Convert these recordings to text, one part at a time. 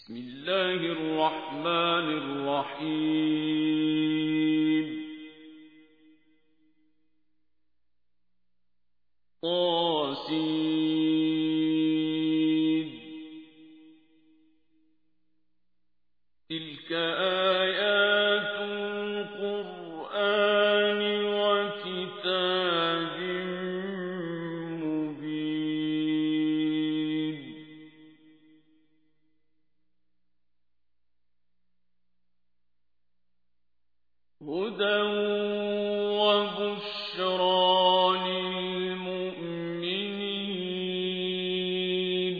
بسم الله الرحمن الرحيم طاسين تلك آيات القرآن وكتاب مبين هدى وبشرى للمؤمنين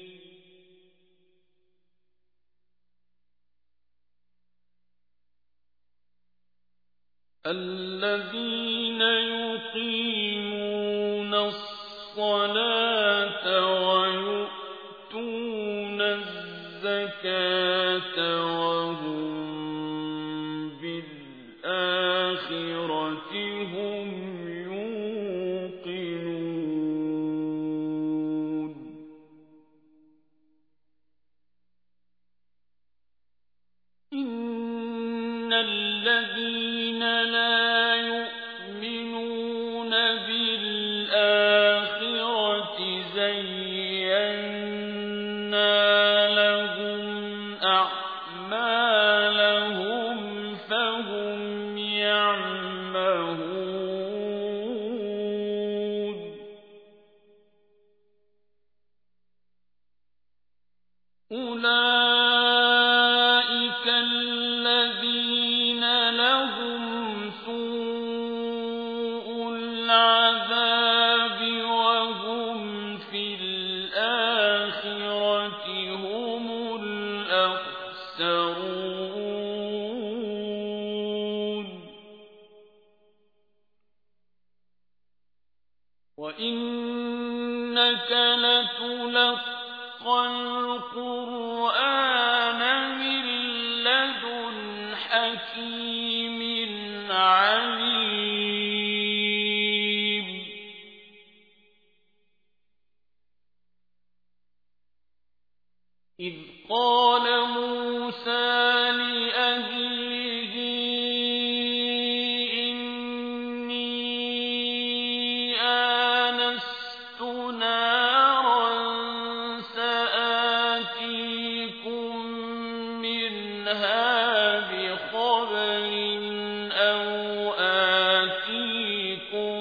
الذين يقيمون الصلاة ويؤتون الزكاة وهم بالآخرة هم يوقنون إن الذين لا يؤمنون بالآخرة زينا لهم أعمالهم فهم يعمهون أولئك الذين لهم سوء العذاب وهم في الآخرة هم الأخسرون وإنك لتلقى القرآن من لدن حكيم عليم إذ قال موسى لأهله إني آنست نارا سآتيكم منها بخبر أو آتيكم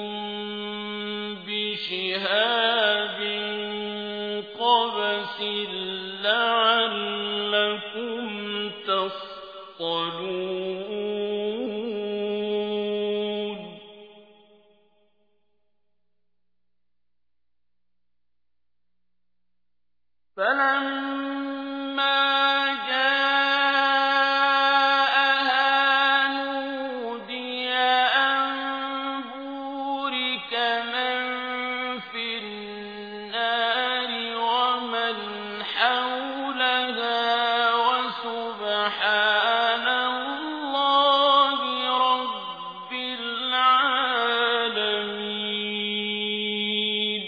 بشهاب قبس لعلكم تصطلون فلما جاءها نودي أن بورك من في النار ومن حولها وسبحان الله رب العالمين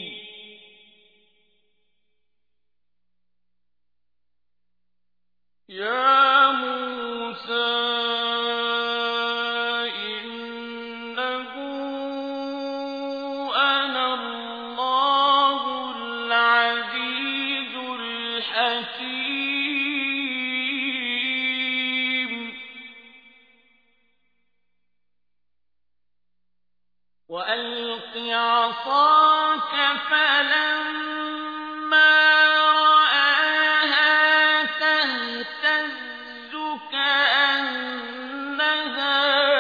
يا موسى إنه أنا الله العزيز الحكيم وألق عصاك فلما رآها تهتز كأنها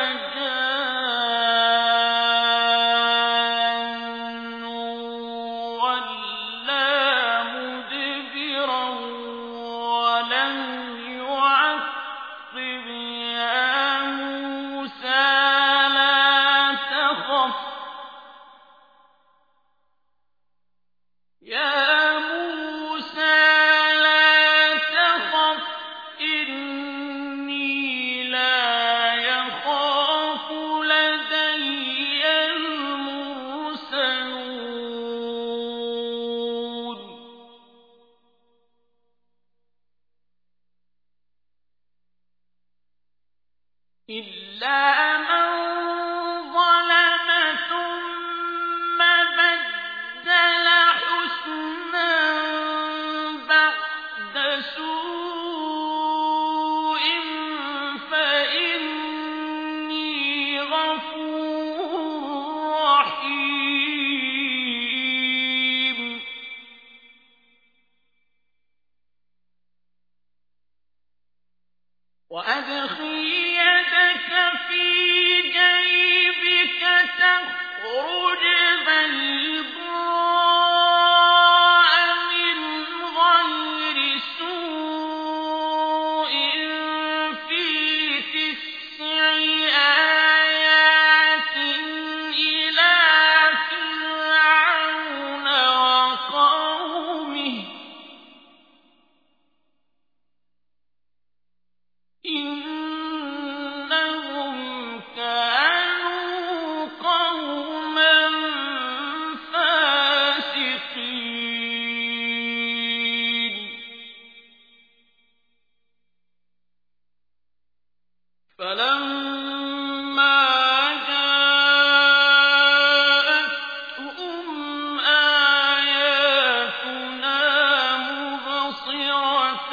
جان ولا مدبرا ولم يعقب يا موسى لا تخف إلا من ظلم ثم بدل حسنا بعد سوء فإني غفور رحيم. وأدخل يدك في جيبك تخرج بيضاء من غير سوء في 9 آيات إلى فرعون وقومه إنهم كانوا قوما فاسقين. فلما جاءتهم آياتنا مبصرة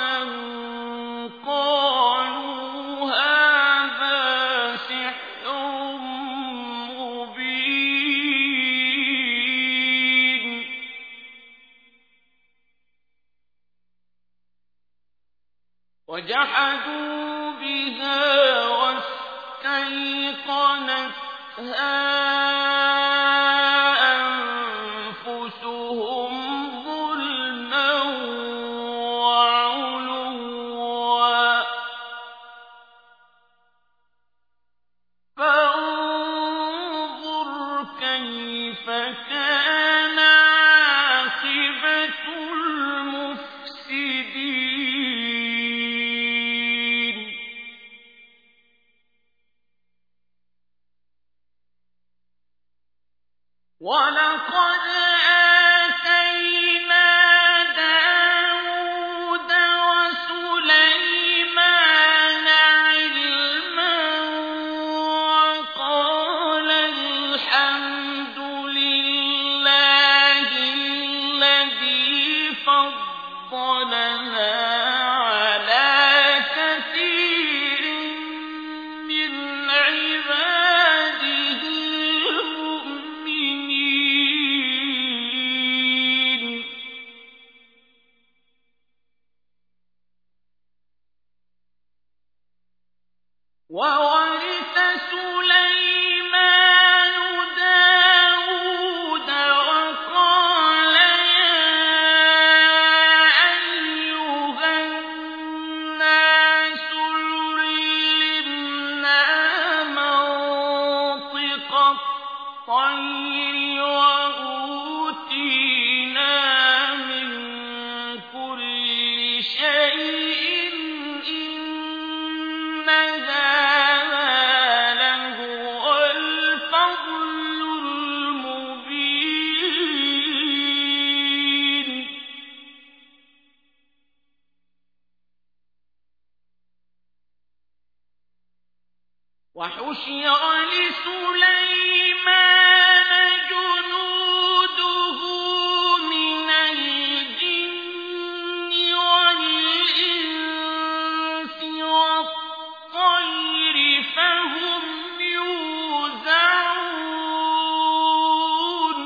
قالوا هذا سحر مبين. وجحدوا بها واستيقنتها أنفسهم ظلما وعلوا فانظر كيف كان عاقبة المفسدين. ولقد آتينا داود وسليمان علما وقال الحمد لله الذي فضلنا على كثير من عباده المؤمنين. وورث سليمان داود وقال يا أيها الناس علمنا منطق الطير وأوتينا من كل شيء إن هذا لهو الفضل المبين. وحشر لسليمان جنوده من الجن والإنس والطير فهم يوزعون.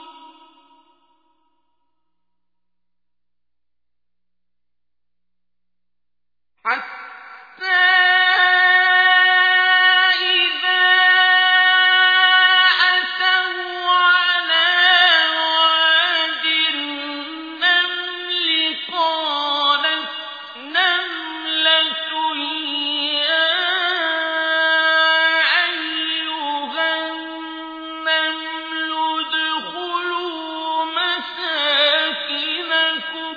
حتى إذا أتوا على واد النمل قالت نملة يا أيها النمل ادخلوا مساكنكم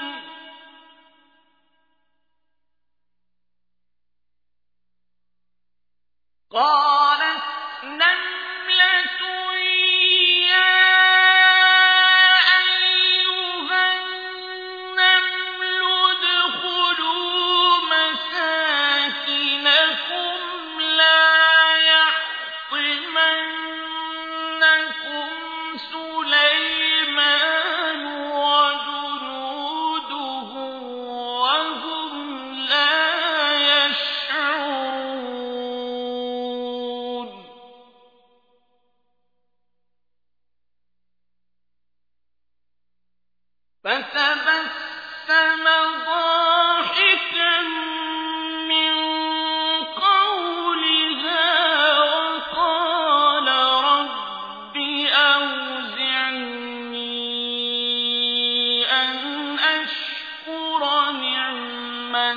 قالت نملة يا أيها النمل ادخلوا مساكنكم لا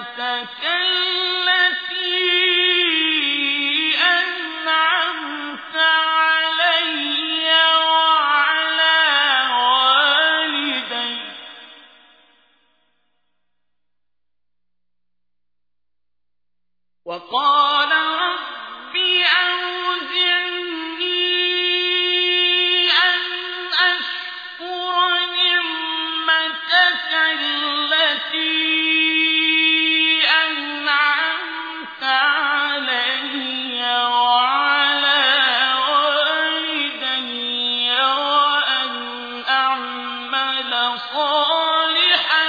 وقال رب أوزعني أن أشكر نعمتك التي أنعمت علي وعلى والدي وأن أعمل صالحا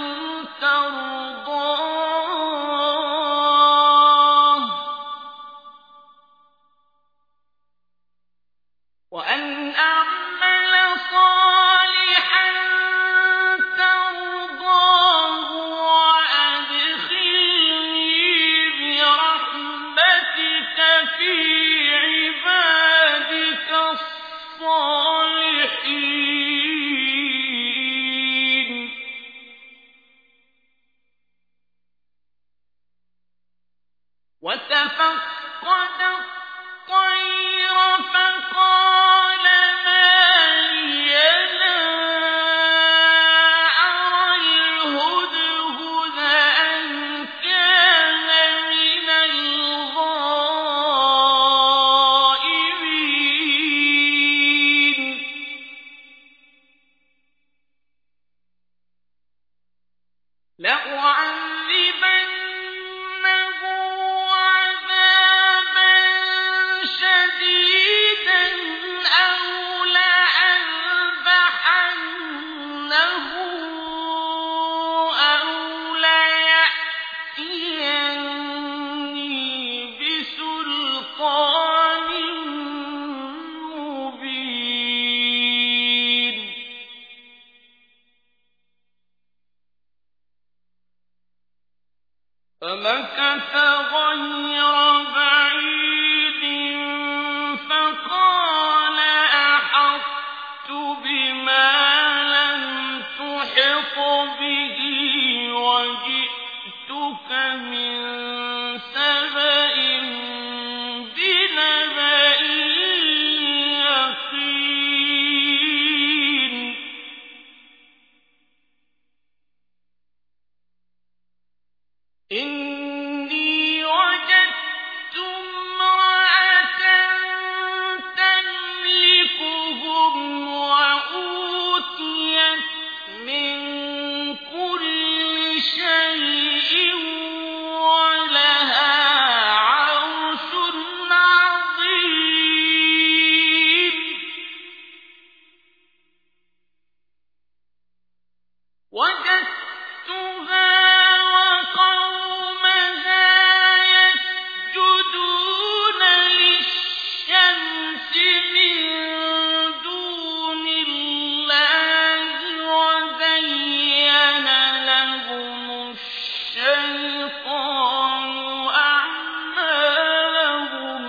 ترضاه وأدخلني برحمتك في عبادك الصالحين وتفقد الطير فقال ما لي لا أرى الهدهد أم كان من الغائبين لأعذبنه عذابا شديدا أو لأذبحنه أو ليأتيني بسلطان مبين فمكث غير بعيد فقال أحطت بما لم تحط به وجئتك من سبأ بنبأ يقين إني وجدت امرأة تملكهم وأوتيت من كل شيء ولها عرش عظيم وجدتها وقومها يسجدون للشمس من دون الله وزين لهم الشيطان أعمالهم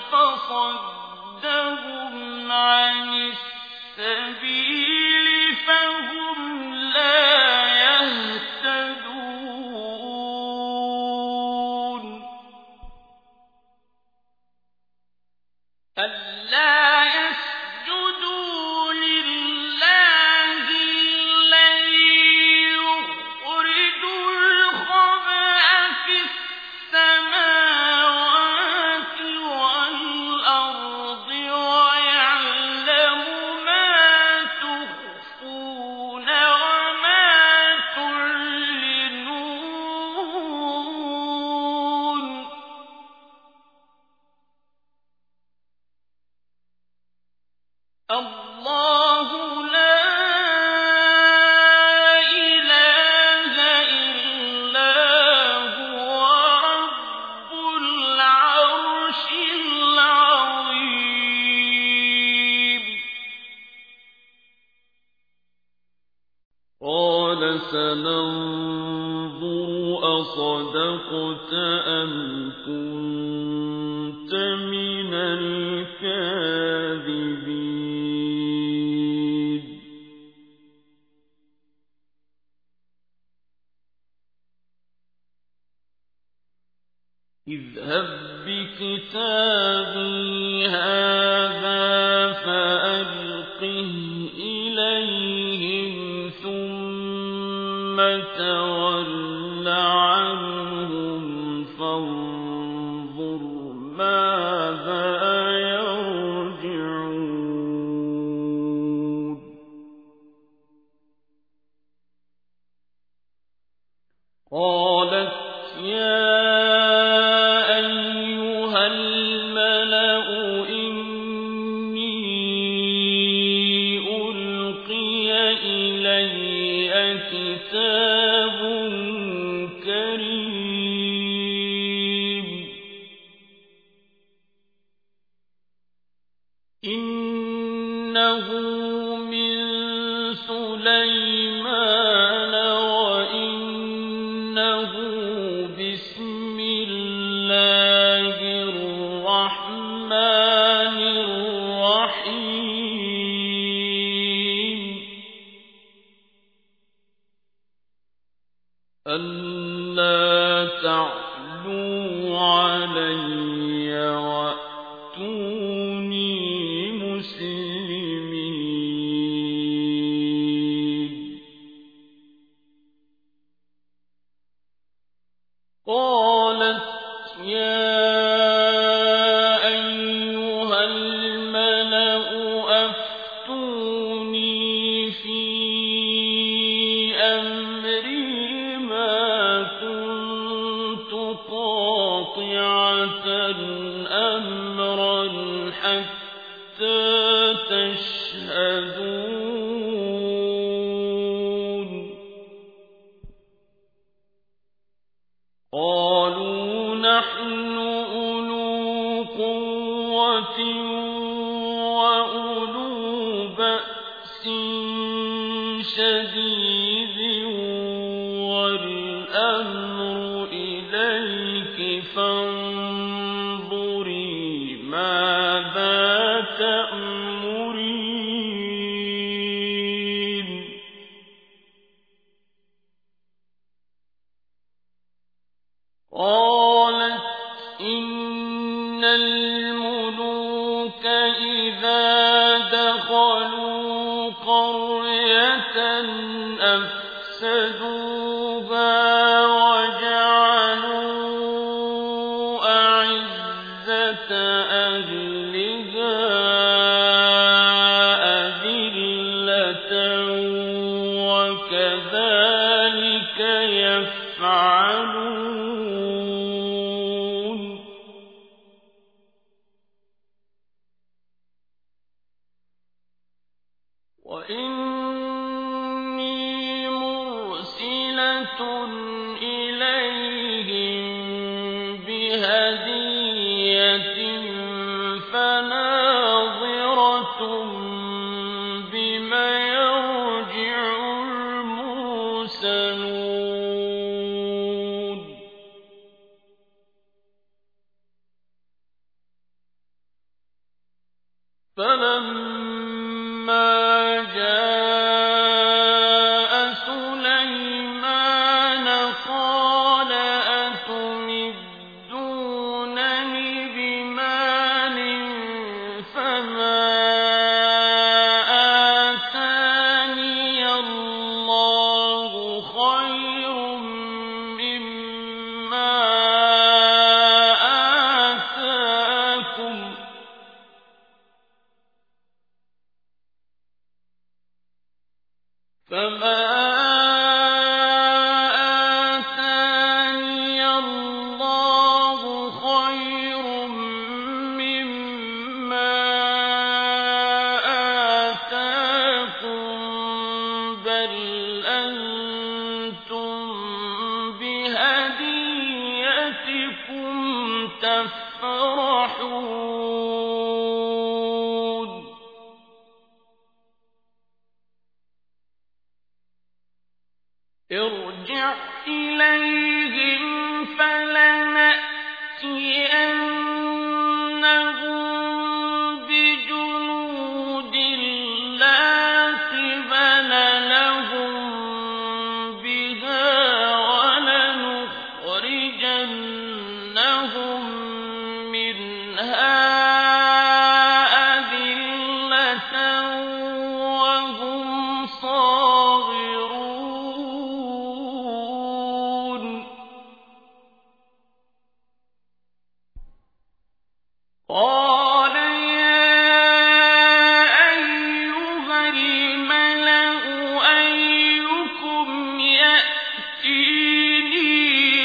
فصدهم عن السبيل فهم لا يهتدون ألا يسجدوا لله الذي يخرج الخبأ في السماوات والأرض ويعلم ما تخفون وما تعلنون الله لا إله إلا هو رب العرش العظيم قال سننظر أصدقت أم كنت من الكاذبين اذهب بكتابي هذا فألقه إليهم ثم تول عنهم فانظر ماذا يرجعون قالت يا أيها الملأ إني ألقي إلي كتاب كريم إنه من سليمان وإنه بسم الله الرحمن الرحيم ألا تعلوا علي وأتوني مسلمين قالت يا أيها الملأ أفتوني في أمري ما كنت قاطعة أمرا حتى تشهدون قالوا نحن أولو قوة وأولو بأس شديد والأمر إليك فانظري ماذا تأمرين قالت إن الملوك إذا دخلوا قرية أفسدوها وجعلوا أعزة أهلها أذلة وكذلك يفعلون وإني مرسلة إليهم بهدية فناظرة بما يرجع المرسلون فلما جاء سليمان قال أتمدونني بمال فما آتاني الله خير مما آتاكم فما آتاني الله خير مما آتاكم بل أنتم بهديتكم تفرحون ارجع إليهم فلنأتينهم بجنود لا قبل لهم بها ولنخرجنهم لهم منها أذلة وهم صاغرون قال يا أيها الملأ أيكم يأتيني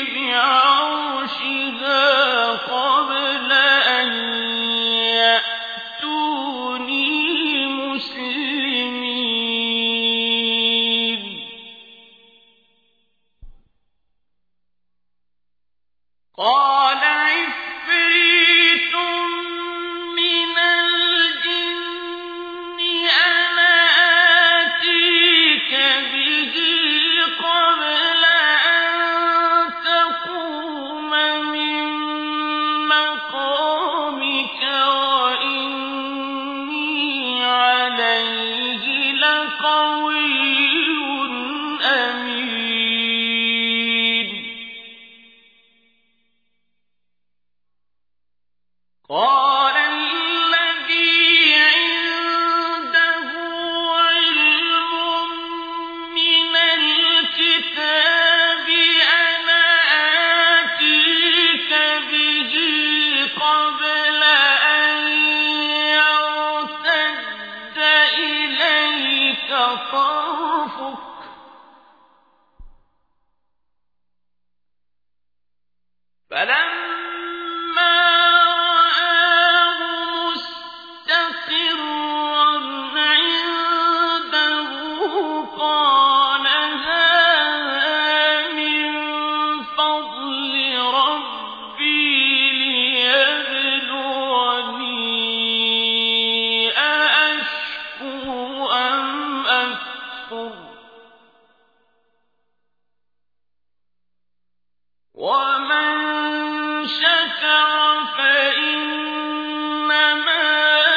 بعرشها قبل أن يأتوني مسلمين قال عفريت من الجن أنا آتيك به قبل أن تقوم من مقامك وإني عليه لقوي أمين قال الذي عنده علم من الكتاب أنا آتيك به قبل أن يرتد إليك طرفك فلما رآه مستقرا عنده قال هذا من فضل ربي ليبلوني أأشكر أم أكفر ومن شكر فإنما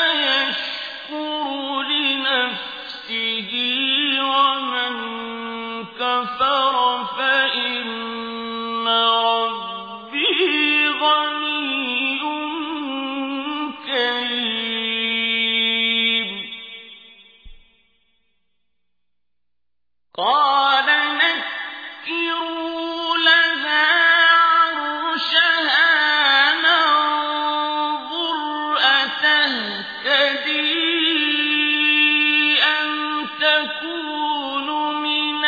يشكر لنفسه ومن كفر فإن ربي غني كريم قال نكروا لها عرشها ننظر أتهتدي أم تكون من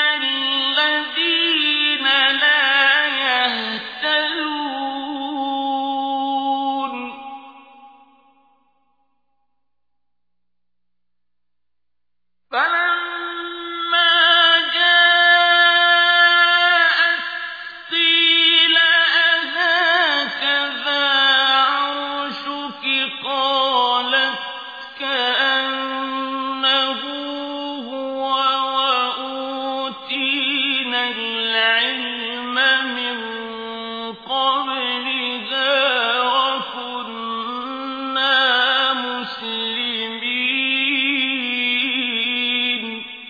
الذين لا يهتدون فلما جاءت قيل أهكذا عرشك قالت كأنه هو وأوتينا العلم من قبلها وكنا مسلمين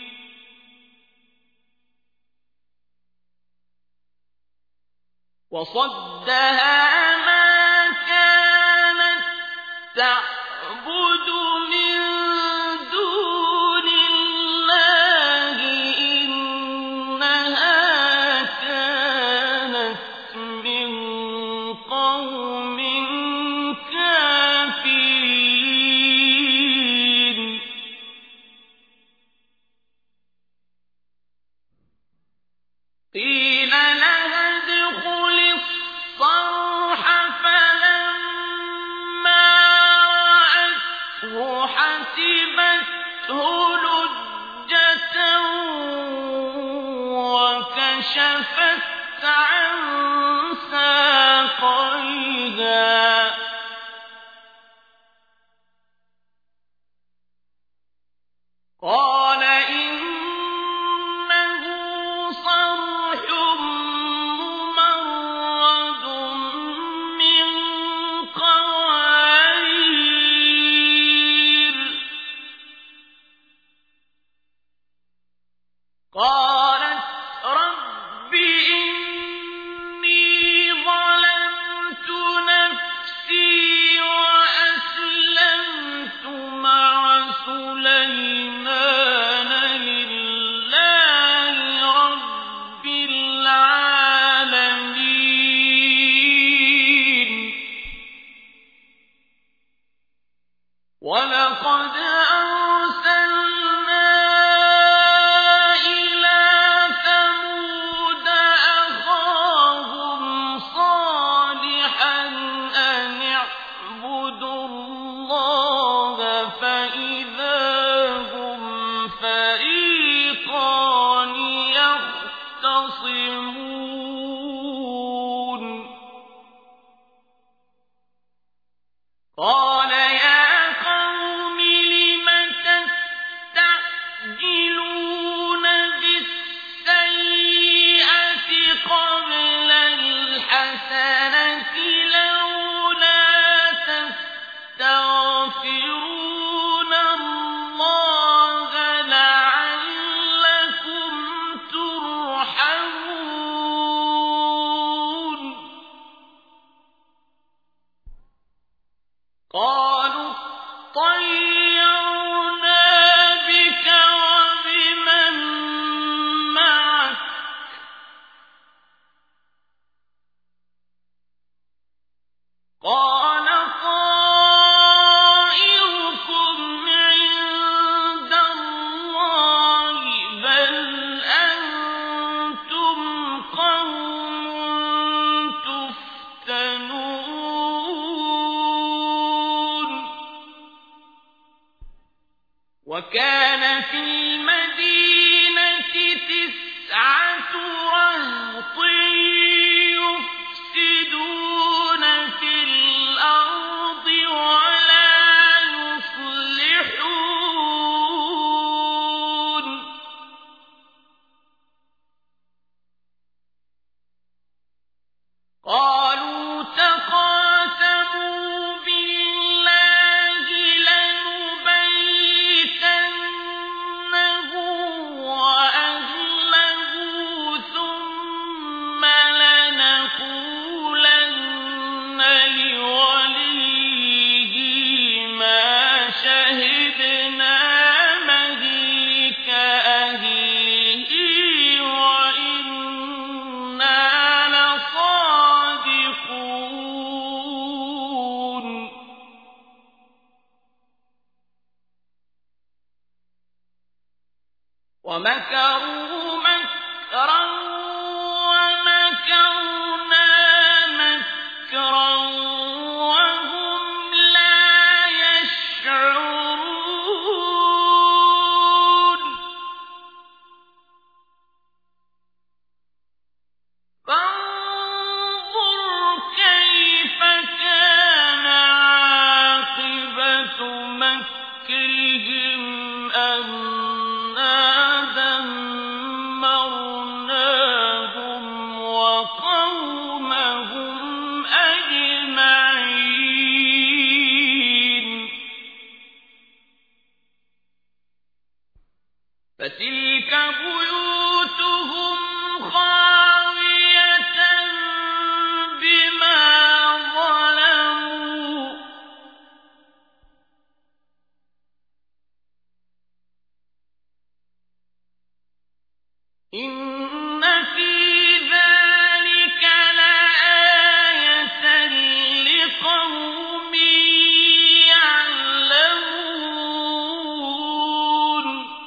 وصدها ما كانت تعبد من دون الله إنها كانت من قوم كافرين قيل لها ادخل الصرح فلما رأته حسبته لجة وكشفت عن ساقيها قال إنه صرح ممرد من قوارير قالت رب إني وَلَقَدْ أَرْسَلْنَا إِلَىٰ ثَمُودَ أَخَاهُمْ صَالِحًا أَنِ اعْبُدُوا اللَّهَ فَإِذَا هُمْ فَرِيقَانِ يَخْتَصِمُونَ قَالَ يَا قَوْمِ لِمَ تَسْتَعْجِلُونَ بِالسَّيِّئَةِ قَبْلَ الْحَسَنَةِ لَوْلَا تَسْتَغْفِرُونَ اللَّهَ لَعَلَّكُمْ تُرْحَمُونَ قَالُوا اطَّيَّرْنَا بِكَ وَبِمَن مَّعَكَ ۚ قَالَ طَائِرُكُمْ عِندَ اللَّهِ ۖ بَلْ أَنتُمْ قَوْمٌ تُفْتَنُونَ وَكَانَ فِي الْمَدِينَةِ 9 رَهْطٍ يُفْسِدُونَ فِي الْأَرْضِ وَلَا يُصْلِحُونَ قَالُوا تَقَاسَمُوا بِاللَّهِ لَنُبَيِّتَنَّهُ وَأَهْلَهُ ثُمَّ لَنَقُولَنَّ لِوَلِيِّهِ مَا شَهِدْنَا مَهْلِكَ أَهْلِهِ وَإِنَّا لَصَادِقُونَ وَمَكَرُوا مَكْرًا وَمَكَرْنَا مَكْرًا وَهُمْ لَا يَشْعُرُونَ فانظُرْ كَيْفَ كَانَ عَاقِبَةُ مَكْرِهِمْ أَنَّا دَمَّرْنَاهُمْ وَقَوْمَهُمْ أَجْمَعِينَ فَتِلْكَ بُيُوتُهُمْ خَاوِيَةً بِمَا ظَلَمُوا ۗ إِنَّ فِي ذَلِكَ لَآيَةً لِقَوْمٍ يَعْلَمُونَ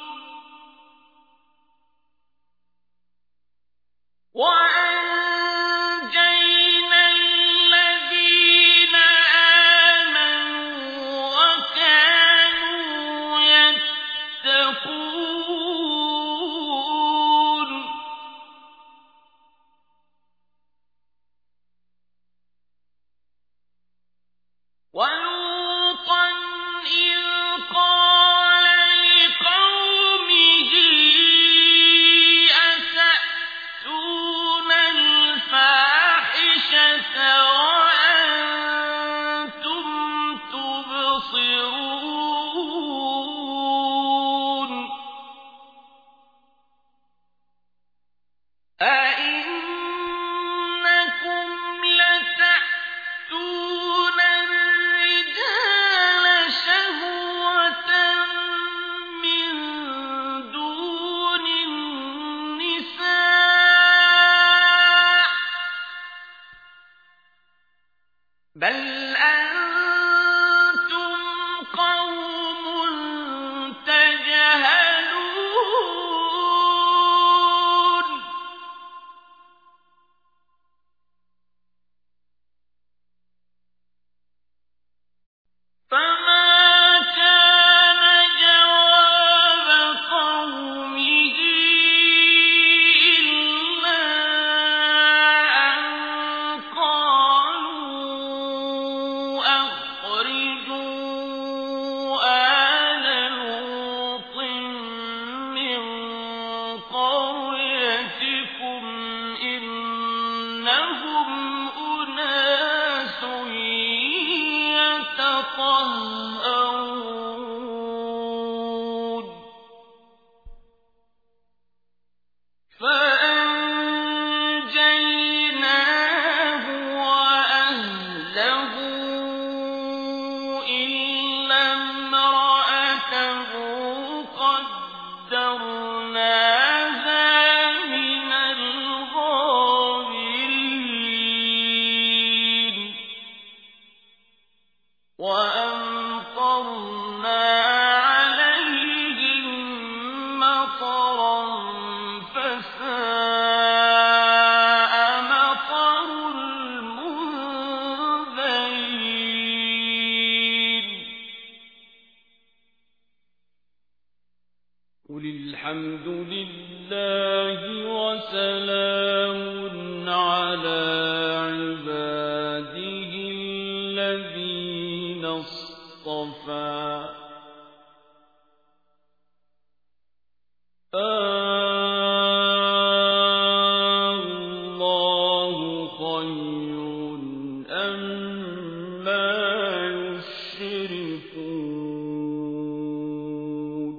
وَأَنجَيْنَا الَّذِينَ آمَنُوا وَكَانُوا يَتَّقُونَ وَلُوطًا إِذْ قَالَ لِقَوْمِهِ أَتَأْتُونَ الْفَاحِشَةَ وَأَنتُمْ تُبْصِرُونَ أَئِنَّكُمْ لَتَأْتُونَ الرِّجَالَ شَهْوَةً مِّن دُونِ النِّسَاءِ بَلْ أَنتُمْ قَوْمٌ وأمطرنا عليهم مطرا فساء مطر المنذرين قل الحمد لله وسلام على عباده الذين اصطفى الله خير أما يشركون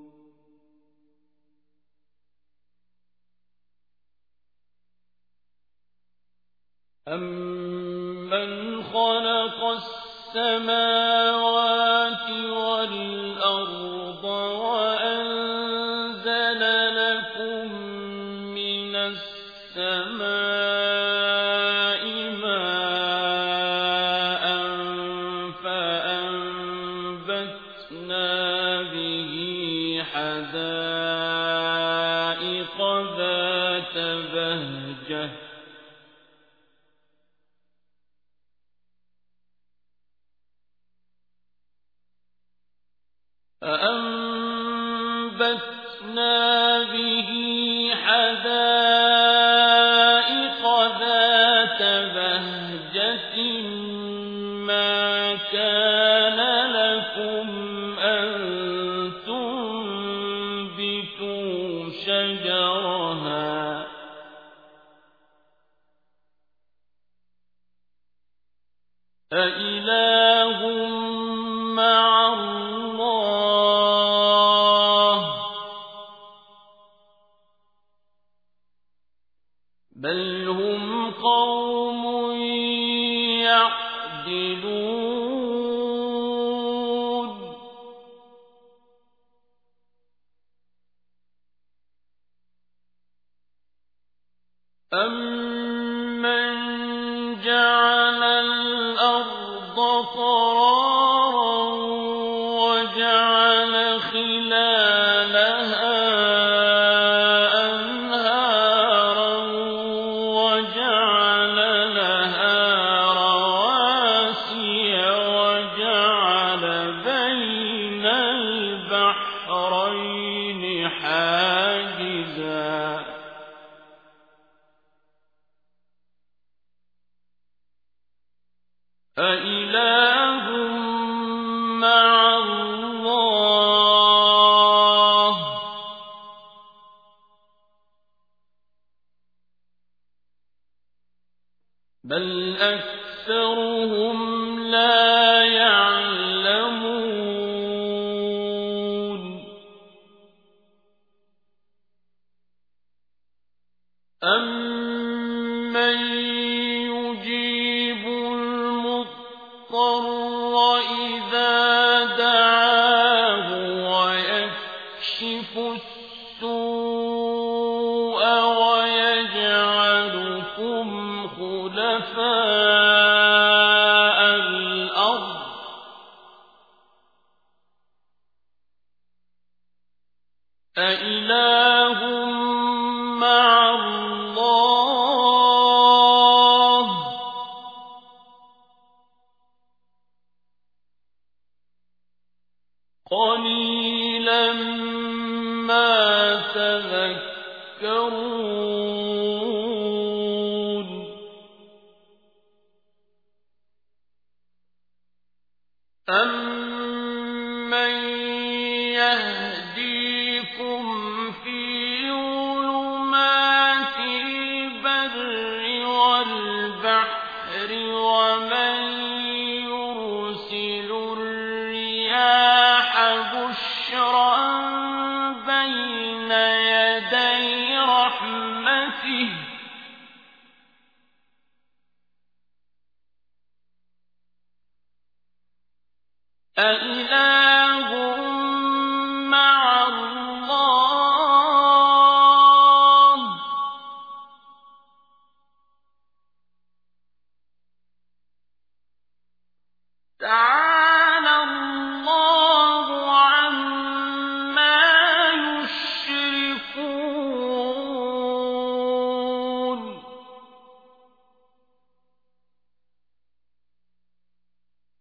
أَمَّنْ خَلَقَ السَّمَاوَاتِ وَالْأَرْضَ وَأَنزَلَ لَكُم مِّنَ السَّمَاءِ مَاءً فَأَنبَتْنَا بِهِ حَدَائِقَ ذَاتَ بَهْجَةٍ مَا كَانَ لَكُمْ أَن تُنبِتُوا شَجَرَهَا أَإِلَٰهٌ مَّعَ اللَّهِ بَلْ هُمْ قَوْمٌ يَعْدِلُونَ أَمَّنْ جَعَلَ الْأَرْضَ قَرَارًا وَجَعَلَ خِلَالَهَا أَنْهَارًا وَجَعَلَ لَهَا رَوَاسِيَ وَجَعَلَ بَيْنَ الْبَحْرَيْنِ حَاجِزًا أَإِلَٰهٌ مَّعَ اللَّهِ بَلْ أَكْثَرُهُمْ لَا يَعْلَمُونَ أَمَّن يُجِيبُ الْمُضْطَرَّ إِذَا دَعَاهُ وَيَكْشِفُ السُّوءَ وَيَجْعَلُكُمْ خُلَفَاءَ الْأَرْضِ أَإِلَٰهٌ مَّعَ اللَّهِ قَلِيلًا مَّا تَذَكَّرُونَ أَمَّن يَهْدِيكُمْ فِي ظُلُمَاتِ الْبَرِّ وَالْبَحْرِ وَمَن يُرْسِلُ الرِّيَاحَ بُشْرًا بَيْنَ يَدَيْ رَحْمَتِهِ أَإِلَٰهٌ مَّعَ اللَّهِ تعالى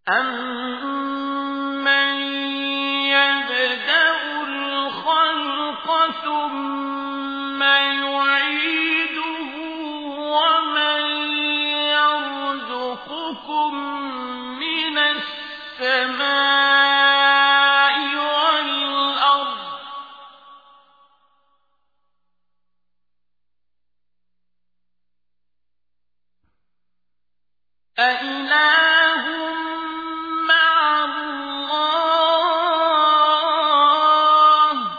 أَمَّن يَبْدَأُ الْخَلْقَ ثُمَّ يُعِيدُهُ وَمَن يَرْزُقُكُم مِّنَ السَّمَاءِ وَالْأَرْضِ أَإِلَٰهٌ مَّعَ اللَّهِ ۚ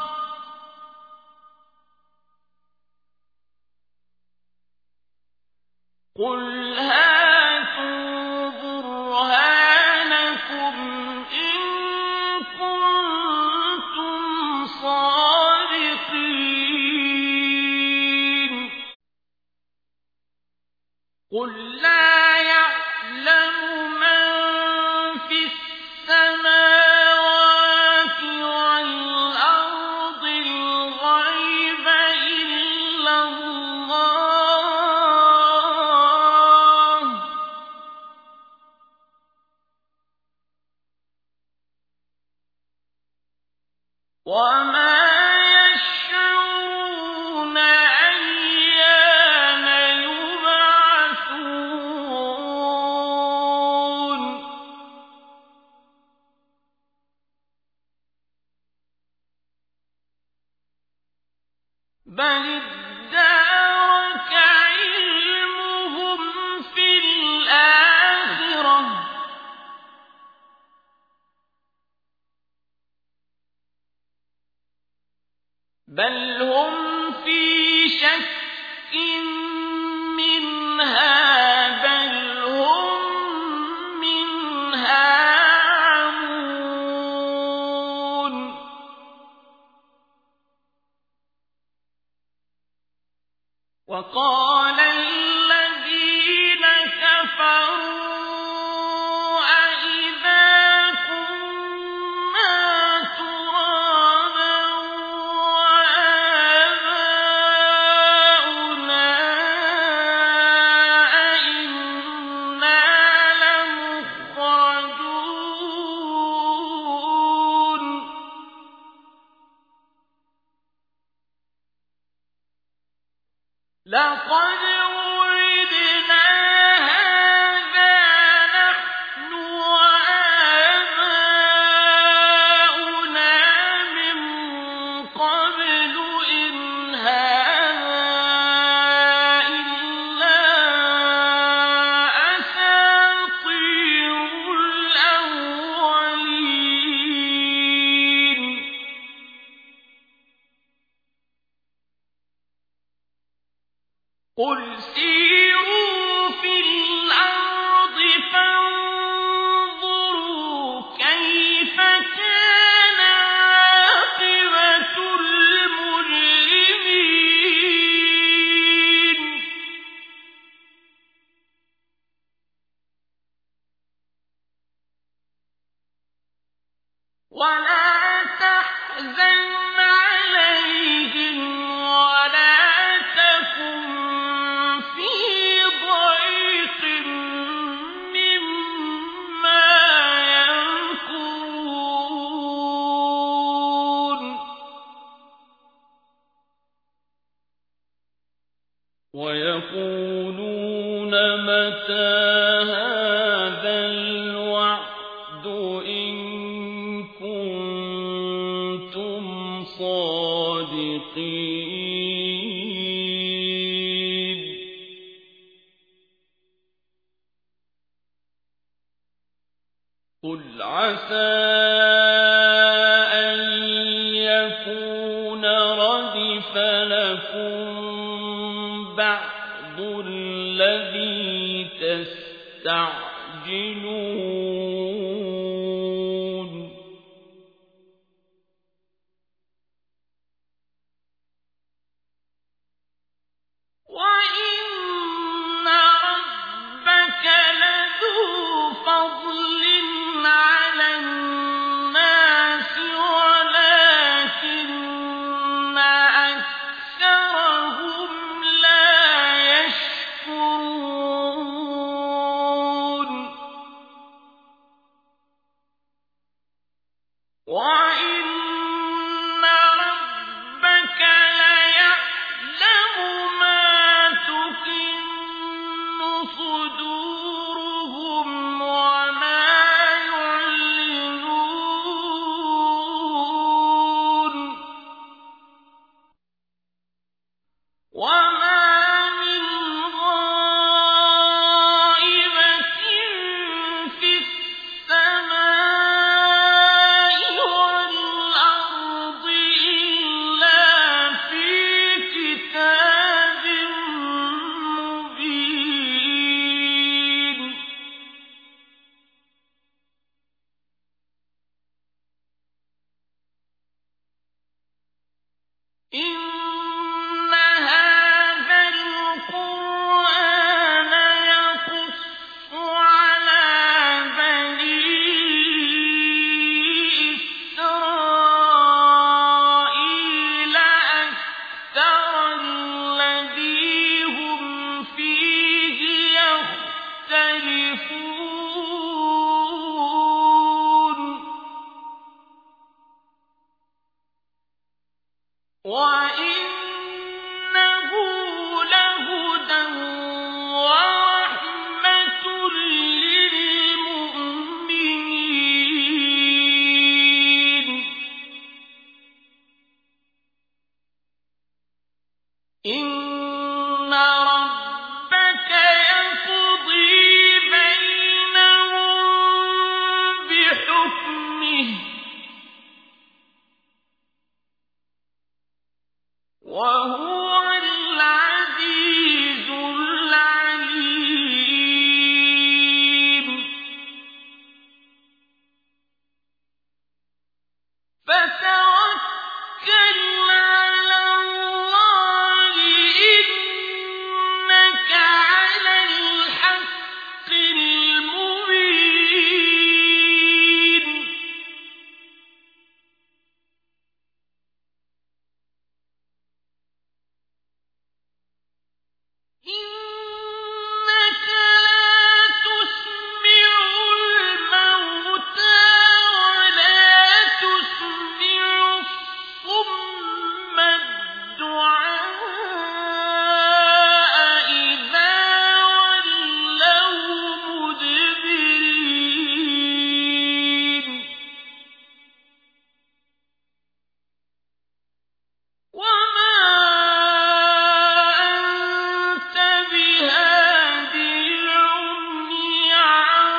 قُلْ هَاتُوا بُرْهَانَكُمْ إِن كُنتُمْ صَادِقِينَ قُل لَّا يَعْلَمُ مَن فِي السَّمَاوَاتِ وَالْأَرْضِ الْغَيْبَ إِلَّا اللَّهُ ۚ وَمَا يَشْعُرُونَ أَيَّانَ يُبْعَثُونَ بَلِ ادَّارَكَ عِلْمُهُمْ فِي الْآخِرَةِ ۚ بَلْ هُمْ فِي شَكٍّ مِّنْهَا بَلْ هُم مِّنْهَا عَمُونَ وَقَالَ الَّذِينَ كَفَرُوا أَإِذَا كُنَّا تُرَابًا وَآبَاؤُنَا أَئِنَّا لَمُخْرَجُونَ لَقَدْ وُعِدْنَا هَٰذَا نَحْنُ وَآبَاؤُنَا مِن قَبْلُ إِنْ هَٰذَا إِلَّا أَسَاطِيرُ الْأَوَّلِينَ قُلْ سِيرُوا فِي الْأَرْضِ فَانظُرُوا كَيْفَ كَانَ عَاقِبَةُ الْمُجْرِمِينَ وَلَا تَحْزَنْ عَلَيْهِمْ وَلَا تَكُن فِي ضَيْقٍ مِّمَّا يَمْكُرُونَ وَيَقُولُونَ مَتَىٰ هَٰذَا الْوَعْدُ إِن كُنتُمْ صَادِقِينَ قُلْ عَسَىٰ أَن يَكُونَ رَدِفَ لَكُم بَعْضُ الَّذِي تَسْتَعْجِلُونَ وَإِنَّ رَبَّكَ لَذُو فَضْلٍ عَلَى النَّاسِ وَلَٰكِنَّ أَكْثَرَهُمْ لَا يَشْكُرُونَ وَإِنَّهُ لَهُدًى وَرَحْمَةٌ لِّلْمُؤْمِنِينَ إِنَّ رَبَّكَ يَقْضِي بَيْنَهُم بِحُكْمِهِ ۚ وَهُوَ الْعَزِيزُ الْعَلِيمُ فَتَوَكَّلْ عَلَى اللَّهِ إِنَّكَ عَلَى الْحَقِّ الْمُبِينِ إِنَّكَ لَا تُسْمِعُ الْمَوْتَىٰ وَلَا تُسْمِعُ الصُّمَّ الدُّعَاءَ إِذَا وَلَّوْا مُدْبِرِينَ وَمَا أَنتَ بِهَادِ الْعُمْيِ عَن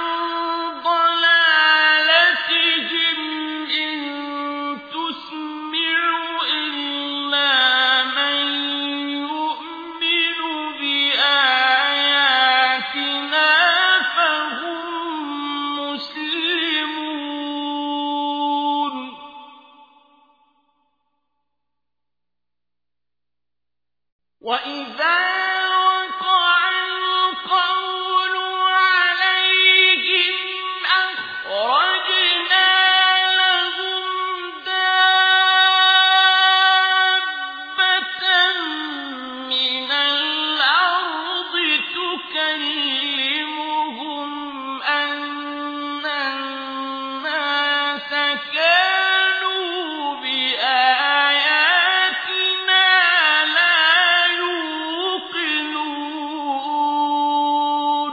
ضَلَالَتِهِمْ إِن تُسْمِعُ إِلَّا مَن يُؤْمِنُ بِآيَاتِنَا فَهُم مُّسْلِمُونَ وَإِذَا وَقَعَ الْقَوْلُ عَلَيْهِمْ أَخْرَجْنَا لَهُمْ دَابَّةً مِّنَ الْأَرْضِ تُكَلِّمُهُمْ أَنَّ النَّاسَ كَانُوا بِآيَاتِنَا لَا يُوقِنُونَ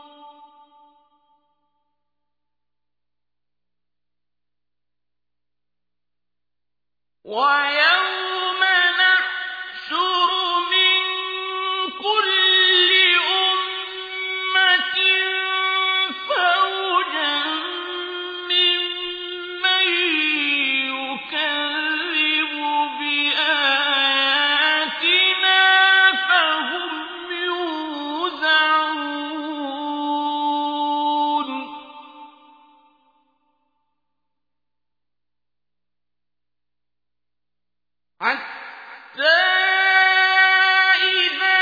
وَيَوْمَ نَحْشُرُ مِن كُلِّ أُمَّةٍ فَوْجًا مِّمَّن يُكَذِّبُ بِآيَاتِنَا فَهُمْ يُوزَعُونَ حَتَّىٰ إِذَا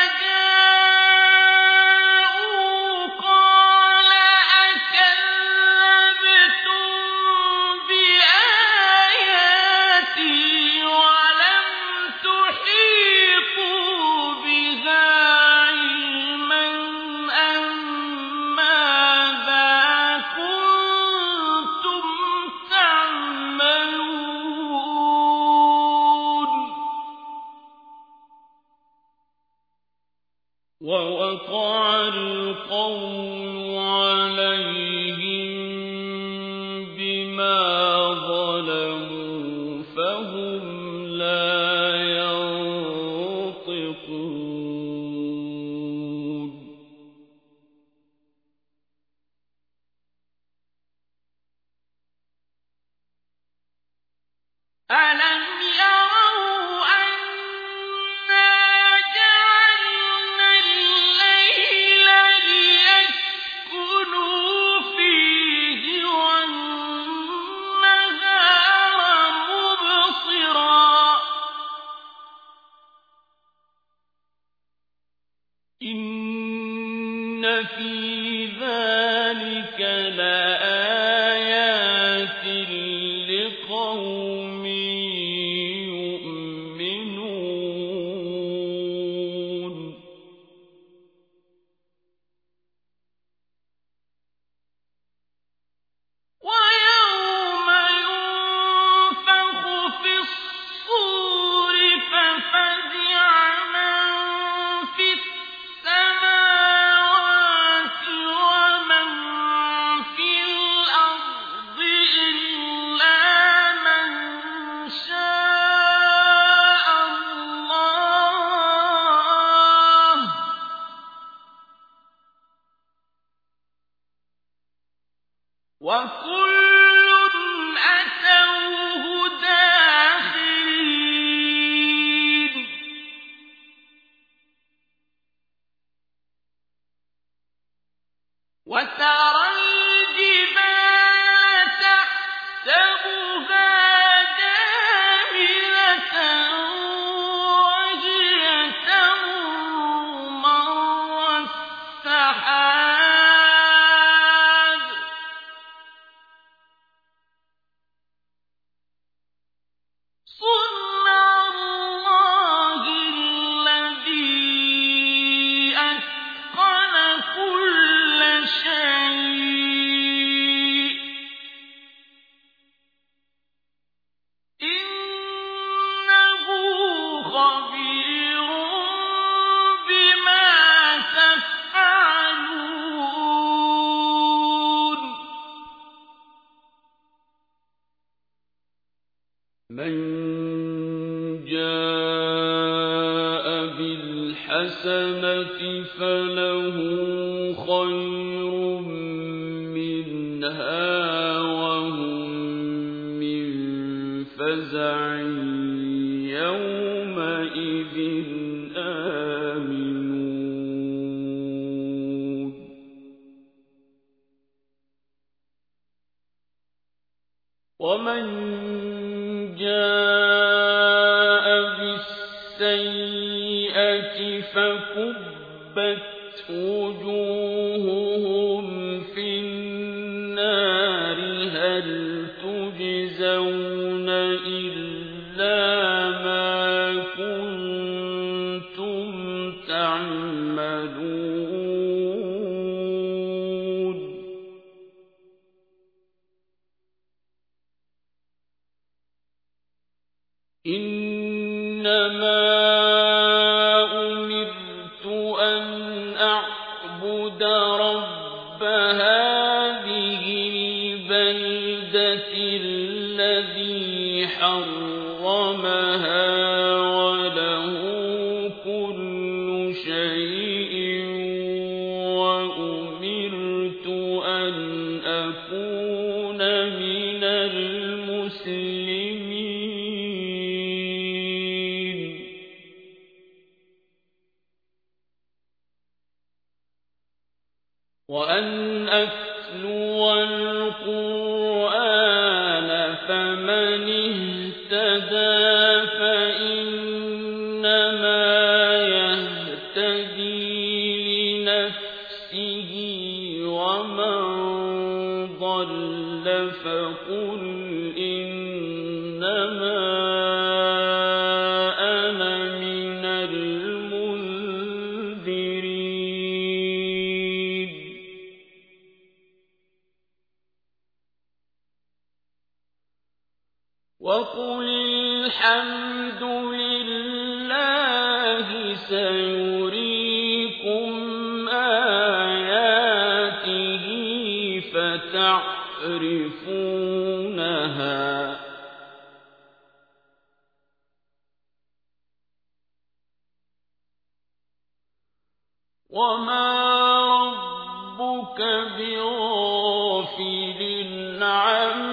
جَاءُوا قَالَ أَكَذَّبْتُم بِآيَاتِي وَلَمْ تُحِيطُوا بِهَا عِلْمًا أَمَّاذَا كُنتُمْ تَعْمَلُونَ وَوَقَعَ الْقَوْلُ عَلَيْهِم بِمَا ظَلَمُوا فَهُمْ لَا يَنطِقُونَ أَلَمْ يَرَوْا أَنَّا جَعَلْنَا اللَّيْلَ لِيَسْكُنُوا فِيهِ وَالنَّهَارَ مُبْصِرًا ۚ إِنَّ فِي ذَٰلِكَ لَآيَاتٍ لِّقَوْمٍ يُؤْمِنُونَ وكل أتوه داخرين وترى الجبال تحسبها جامدة وهي تمر مر السحاب صنع الله الذي أتقن كل شيء إنه خبير بما تفعلون من جاء بالحسنة فله خير منها وهم من فزع يومئذ آمنون ومن جاء بالسيئة فكبت وجوههم في النار هل تجزون إلا ما كنتم تعملون إنما أمرت أن أعبد رب هذه البلدة الذي حرمها وله كل شيء وأمرت أن أكون من المسلمين وأن أتلو القرآن فمن اهتدى فإنما يهتدي لنفسه ومن ضل فقل إنما أنا من المنذرين وقل الحمد لله سيريكم آياته فتعرفونها وما ربك بغافل عما